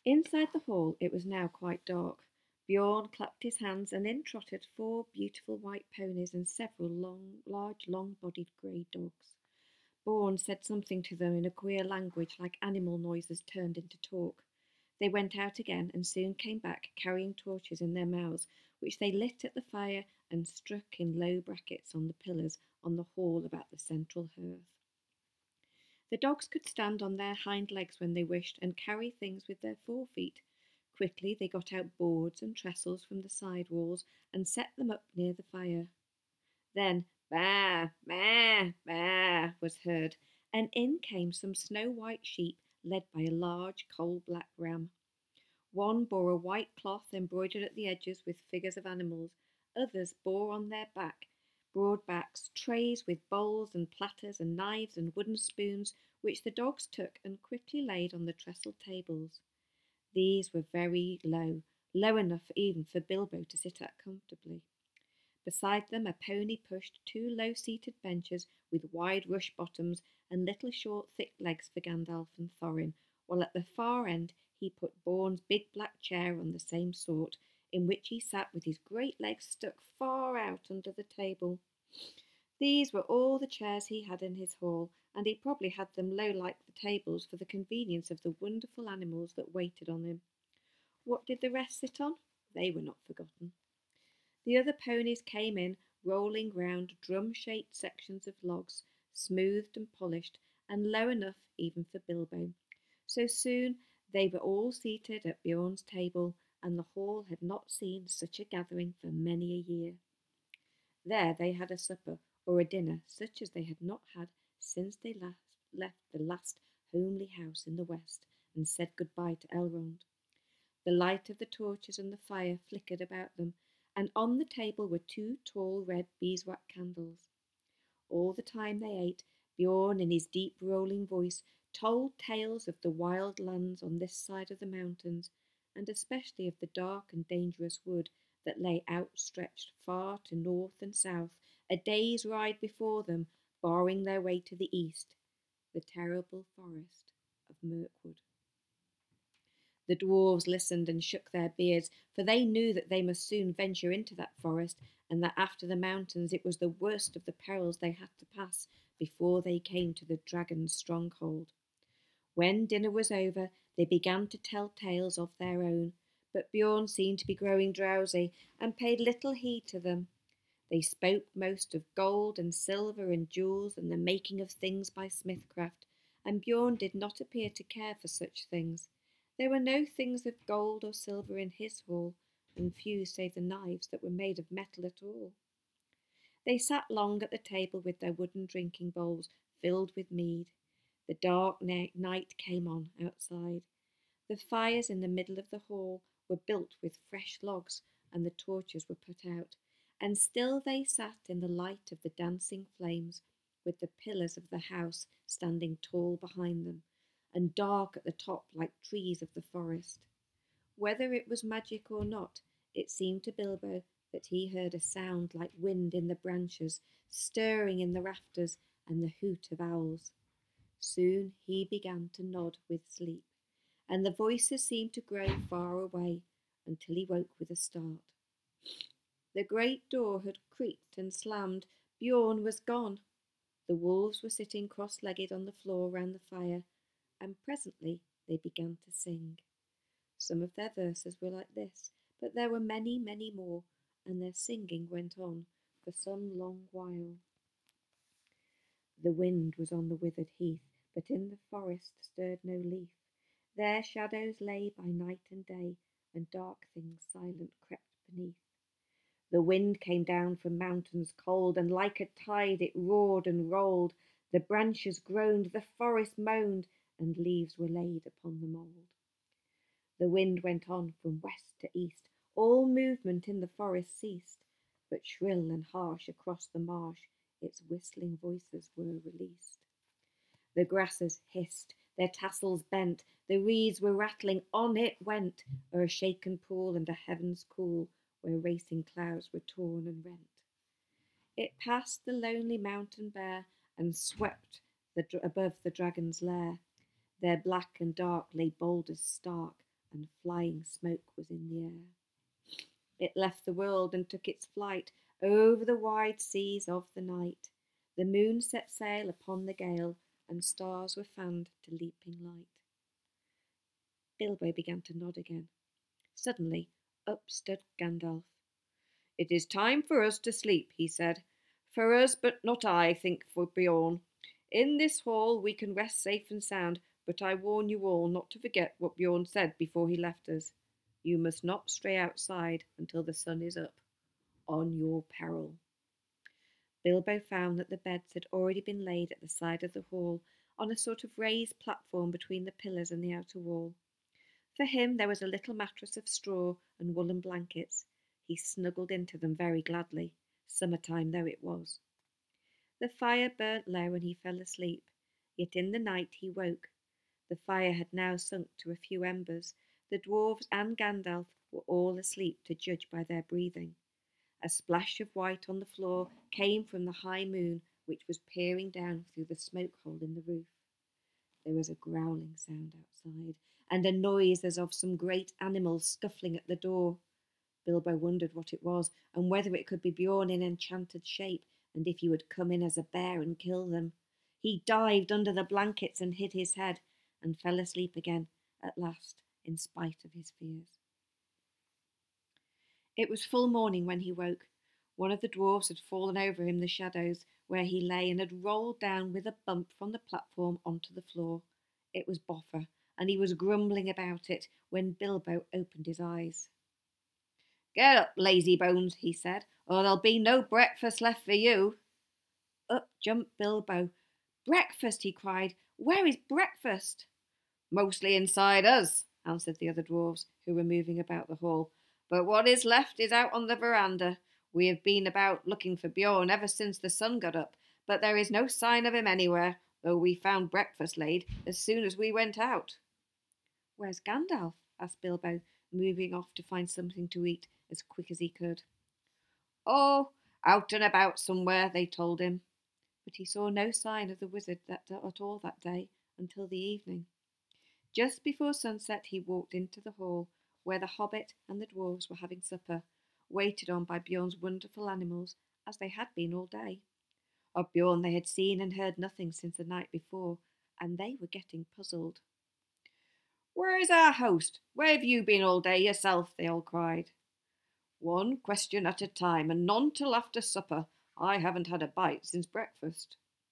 Inside the hall it was now quite dark. Bjorn clapped his hands, and in trotted 4 beautiful white ponies and several large, long-bodied grey dogs. Born said something to them in a queer language like animal noises turned into talk. They went out again and soon came back carrying torches in their mouths, which they lit at the fire and struck in low brackets on the pillars on the hall about the central hearth. The dogs could stand on their hind legs when they wished and carry things with their forefeet. Quickly they got out boards and trestles from the side walls and set them up near the fire. Then "Baa, baa, baa" was heard, and in came some snow-white sheep led by a large coal-black ram. One bore a white cloth embroidered at the edges with figures of animals. Others bore on their broad backs trays with bowls and platters and knives and wooden spoons, which the dogs took and quickly laid on the trestled tables. These were very low, low enough even for Bilbo to sit at comfortably. Beside them a pony pushed 2 low-seated benches with wide rush bottoms and little short thick legs for Gandalf and Thorin, while at the far end he put Born's big black chair on the same sort, in which he sat with his great legs stuck far out under the table. These were all the chairs he had in his hall, and he probably had them low like the tables for the convenience of the wonderful animals that waited on him. What did the rest sit on? They were not forgotten. The other ponies came in, rolling round drum-shaped sections of logs, smoothed and polished, and low enough even for Bilbo. So soon they were all seated at Bjorn's table, and the hall had not seen such a gathering for many a year. There they had a supper, or a dinner, such as they had not had since they left the last homely house in the west and said good-bye to Elrond. The light of the torches and the fire flickered about them, and on the table were 2 tall red beeswax candles. All the time they ate, Bjorn, in his deep rolling voice, told tales of the wild lands on this side of the mountains, and especially of the dark and dangerous wood that lay outstretched far to north and south, a day's ride before them, barring their way to the east, the terrible forest of Mirkwood. The dwarfs listened and shook their beards, for they knew that they must soon venture into that forest, and that after the mountains it was the worst of the perils they had to pass before they came to the dragon's stronghold. When dinner was over, they began to tell tales of their own, but Bjorn seemed to be growing drowsy and paid little heed to them. They spoke most of gold and silver and jewels and the making of things by smithcraft, and Bjorn did not appear to care for such things. There were no things of gold or silver in his hall, and few save the knives that were made of metal at all. They sat long at the table with their wooden drinking bowls filled with mead. The dark night came on outside. The fires in the middle of the hall were built with fresh logs, and the torches were put out, and still they sat in the light of the dancing flames, with the pillars of the house standing tall behind them, and dark at the top like trees of the forest. Whether it was magic or not, it seemed to Bilbo that he heard a sound like wind in the branches, stirring in the rafters, and the hoot of owls. Soon he began to nod with sleep, and the voices seemed to grow far away until he woke with a start. The great door had creaked and slammed. Bjorn was gone. The wolves were sitting cross-legged on the floor round the fire, and presently they began to sing. Some of their verses were like this, but there were many, many more, and their singing went on for some long while. The wind was on the withered heath, but in the forest stirred no leaf. There shadows lay by night and day, and dark things silent crept beneath. The wind came down from mountains cold, and like a tide it roared and rolled. The branches groaned, the forest moaned, and leaves were laid upon the mould. The wind went on from west to east. All movement in the forest ceased, but shrill and harsh across the marsh its whistling voices were released. The grasses hissed, their tassels bent, the reeds were rattling, on it went, o'er a shaken pool and a heaven's cool, where racing clouds were torn and rent. It passed the lonely mountain bare, and swept above the dragon's lair. There black and dark lay boulders stark, and flying smoke was in the air. It left the world and took its flight over the wide seas of the night. The moon set sail upon the gale, and stars were fanned to leaping light. Bilbo began to nod again. Suddenly, up stood Gandalf. "It is time for us to sleep," he said. "For us, but not I think for Beorn. In this hall we can rest safe and sound, but I warn you all not to forget what Beorn said before he left us. You must not stray outside until the sun is up, on your peril." Bilbo found that the beds had already been laid at the side of the hall, on a sort of raised platform between the pillars and the outer wall. For him there was a little mattress of straw and woollen blankets. He snuggled into them very gladly, summer-time though it was. The fire burnt low and he fell asleep, yet in the night he woke. The fire had now sunk to a few embers. The dwarfs and Gandalf were all asleep, to judge by their breathing. A splash of white on the floor came from the high moon, which was peering down through the smoke hole in the roof. There was a growling sound outside, and a noise as of some great animal scuffling at the door. Bilbo wondered what it was, and whether it could be Beorn in enchanted shape, and if he would come in as a bear and kill them. He dived under the blankets and hid his head, and fell asleep again, at last, in spite of his fears. It was full morning when he woke. One of the dwarfs had fallen over him in the shadows where he lay, and had rolled down with a bump from the platform onto the floor. It was Boffer, and he was grumbling about it when Bilbo opened his eyes. "Get up, lazy bones," he said, "or there'll be no breakfast left for you." Up jumped Bilbo. "Breakfast!" he cried. "Where is breakfast?" "Mostly inside us," answered the other dwarfs, who were moving about the hall. "But what is left is out on the veranda. We have been about looking for Beorn ever since the sun got up, but there is no sign of him anywhere, though we found breakfast laid as soon as we went out." "Where's Gandalf?" asked Bilbo, moving off to find something to eat as quick as he could. "Oh, out and about somewhere," they told him. But he saw no sign of the wizard at all that day until the evening. Just before sunset he walked into the hall, where the hobbit and the dwarfs were having supper, waited on by Beorn's wonderful animals, as they had been all day. Of Beorn they had seen and heard nothing since the night before, and they were getting puzzled. "Where is our host? Where have you been all day yourself?" they all cried. "One question at a time, and none till after supper. I haven't had a bite since breakfast."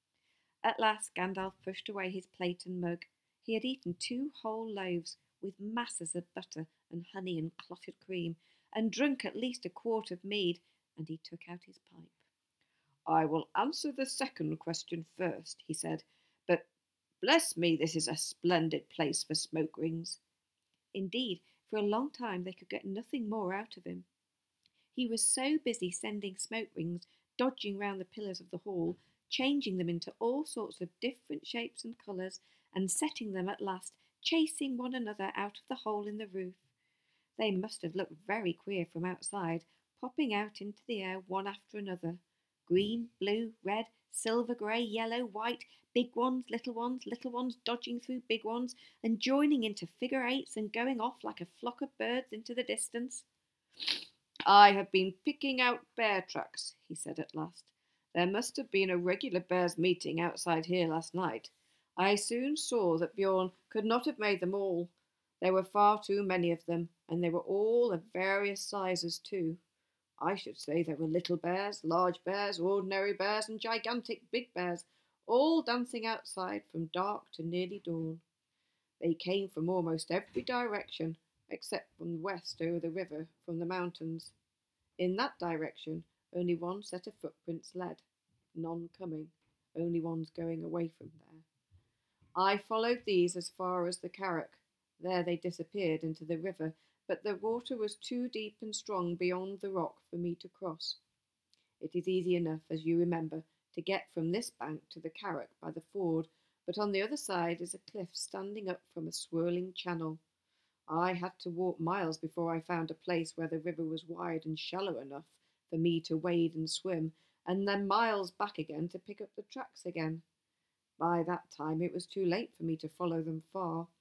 At last Gandalf pushed away his plate and mug. He had eaten 2 whole loaves, with masses of butter and honey and clotted cream, and drunk at least a quart of mead, and he took out his pipe. "I will answer the second question first," he said. "But bless me, this is a splendid place for smoke rings." Indeed, for a long time they could get nothing more out of him. He was so busy sending smoke rings, dodging round the pillars of the hall, changing them into all sorts of different shapes and colours, and setting them at last chasing one another out of the hole in the roof. They must have looked very queer from outside, popping out into the air one after another. Green, blue, red, silver grey, yellow, white, big ones, little ones dodging through big ones, and joining into figure eights and going off like a flock of birds into the distance. "I have been picking out bear tracks," he said at last. "There must have been a regular bears' meeting outside here last night. I soon saw that Beorn could not have made them all. There were far too many of them, and they were all of various sizes too. I should say there were little bears, large bears, ordinary bears, and gigantic big bears, all dancing outside from dark to nearly dawn. They came from almost every direction, except from the west over the river from the mountains. In that direction only one set of footprints led, none coming, only ones going away from there. I followed these as far as the Carrock. There they disappeared into the river, but the water was too deep and strong beyond the rock for me to cross. It is easy enough, as you remember, to get from this bank to the Carrock by the ford, but on the other side is a cliff standing up from a swirling channel. I had to walk miles before I found a place where the river was wide and shallow enough for me to wade and swim, and then miles back again to pick up the tracks again. By that time it was too late for me to follow them far.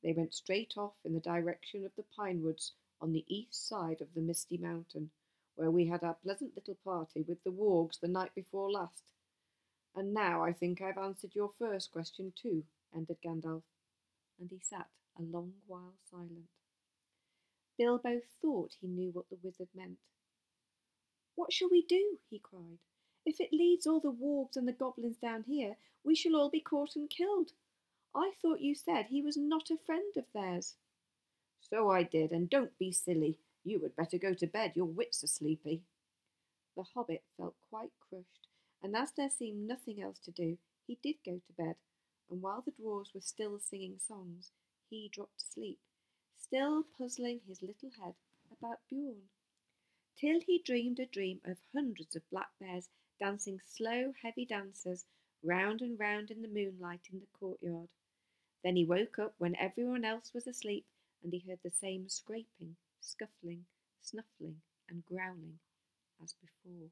They went straight off in the direction of the pine woods on the east side of the Misty Mountain, where we had our pleasant little party with the wargs the night before last. And now I think I've answered your first question too, ended Gandalf, and he sat a long while silent. Bilbo thought he knew what the wizard meant. "What shall we do?" he cried. "If it leads all the wargs and the goblins down here, we shall all be caught and killed. I thought you said he was not a friend of theirs." "So I did, and don't be silly. You had better go to bed. Your wits are sleepy." The hobbit felt quite crushed, and as there seemed nothing else to do, he did go to bed, and while the dwarfs were still singing songs, he dropped to sleep, still puzzling his little head about Beorn, till he dreamed a dream of hundreds of black bears dancing slow, heavy dances round and round in the moonlight in the courtyard. Then he woke up when everyone else was asleep, and he heard the same scraping, scuffling, snuffling, and growling as before.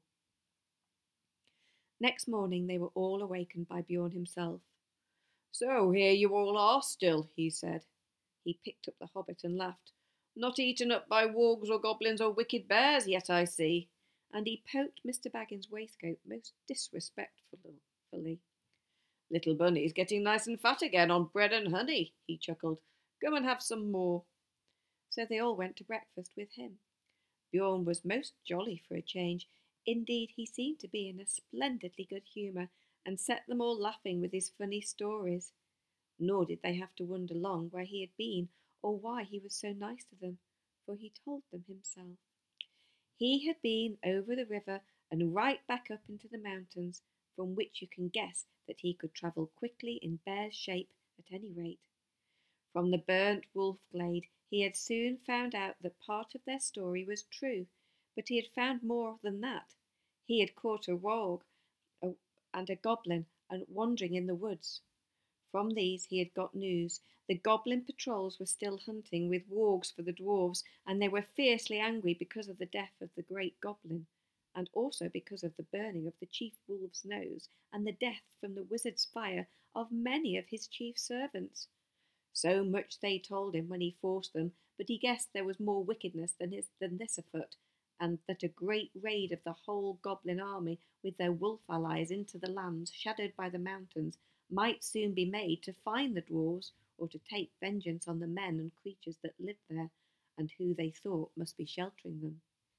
Next morning they were all awakened by Beorn himself. "So here you all are still," he said. He picked up the hobbit and laughed. "Not eaten up by wargs or goblins or wicked bears yet, I see." And he poked Mr. Baggins' waistcoat most disrespectfully. "Little Bunny's getting nice and fat again on bread and honey," he chuckled. "Come and have some more." So they all went to breakfast with him. Beorn was most jolly for a change. Indeed, he seemed to be in a splendidly good humour, and set them all laughing with his funny stories. Nor did they have to wonder long where he had been, or why he was so nice to them, for he told them himself. He had been over the river and right back up into the mountains, from which you can guess that he could travel quickly in bear's shape at any rate. From the burnt wolf glade he had soon found out that part of their story was true, but he had found more than that. He had caught a warg and a goblin and wandering in the woods. From these he had got news. The goblin patrols were still hunting with wargs for the dwarfs, and they were fiercely angry because of the death of the great goblin, and also because of the burning of the chief wolf's nose and the death from the wizard's fire of many of his chief servants. So much they told him when he forced them, but he guessed there was more wickedness than this afoot, and that a great raid of the whole goblin army with their wolf allies into the lands shadowed by the mountains might soon be made to find the dwarfs or to take vengeance on the men and creatures that lived there, and who they thought must be sheltering them.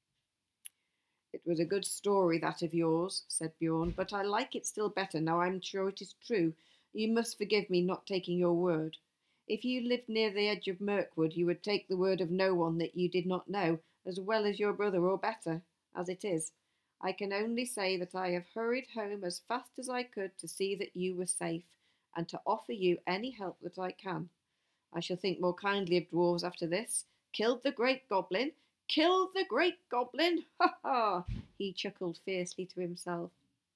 "It was a good story, that of yours," said Beorn, "but I like it still better now I'm sure it is true. You must forgive me not taking your word. If you lived near the edge of Mirkwood, you would take the word of no one that you did not know, as well as your brother, or better. As it is, I can only say that I have hurried home as fast as I could to see that you were safe, and to offer you any help that I can. I shall think more kindly of dwarfs after this. Killed the great goblin! Killed the great goblin! Ha ha!" He chuckled fiercely to himself.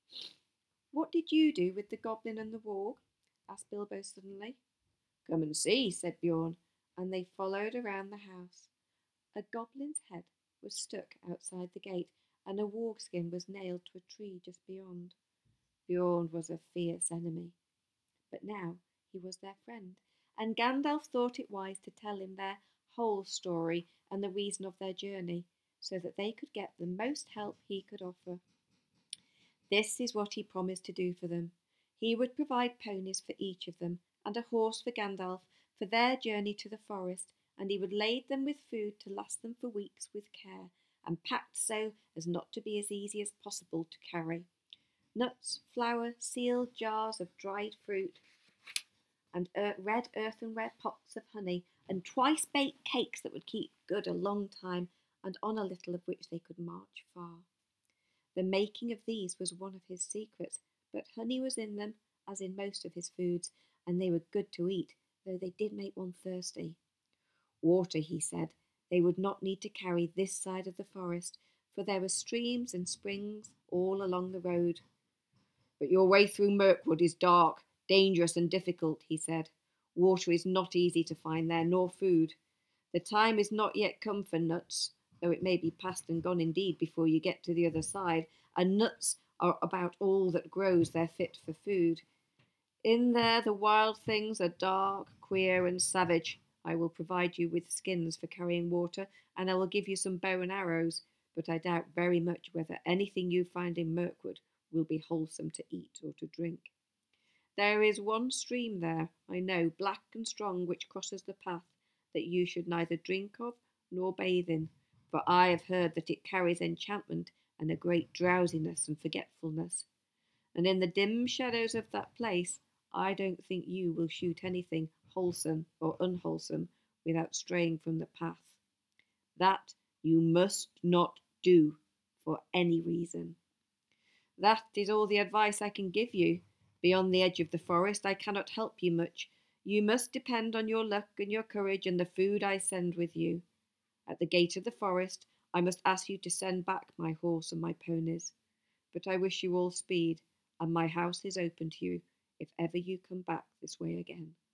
"What did you do with the goblin and the warg?" asked Bilbo suddenly. "Come and see," said Beorn, and they followed around the house. A goblin's head was stuck outside the gate, and a warg skin was nailed to a tree just beyond. Beorn was a fierce enemy, but now he was their friend, and Gandalf thought it wise to tell him their whole story and the reason of their journey, so that they could get the most help he could offer. This is what he promised to do for them. He would provide ponies for each of them, and a horse for Gandalf for their journey to the forest, and he would lade them with food to last them for weeks with care, and packed so as not to be as easy as possible to carry. Nuts, flour, sealed jars of dried fruit, and red earthenware pots of honey, and twice-baked cakes that would keep good a long time, and on a little of which they could march far. The making of these was one of his secrets, but honey was in them, as in most of his foods, and they were good to eat, though they did make one thirsty. Water, he said, they would not need to carry this side of the forest, for there were streams and springs all along the road. "But your way through Mirkwood is dark, dangerous, and difficult," he said. "Water is not easy to find there, nor food. The time is not yet come for nuts, though it may be past and gone indeed before you get to the other side, and nuts are about all that grows there fit for food. In there the wild things are dark, queer, and savage, I will provide you with skins for carrying water, and I will give you some bow and arrows, but I doubt very much whether anything you find in Mirkwood will be wholesome to eat or to drink. There is one stream there, I know, black and strong, which crosses the path that you should neither drink of nor bathe in, for I have heard that it carries enchantment and a great drowsiness and forgetfulness. And in the dim shadows of that place, I don't think you will shoot anything wholesome or unwholesome without straying from the path. That you must not do for any reason. That is all the advice I can give you. Beyond the edge of the forest, I cannot help you much. You must depend on your luck and your courage and the food I send with you. At the gate of the forest, I must ask you to send back my horse and my ponies. But I wish you all speed, and my house is open to you if ever you come back this way again.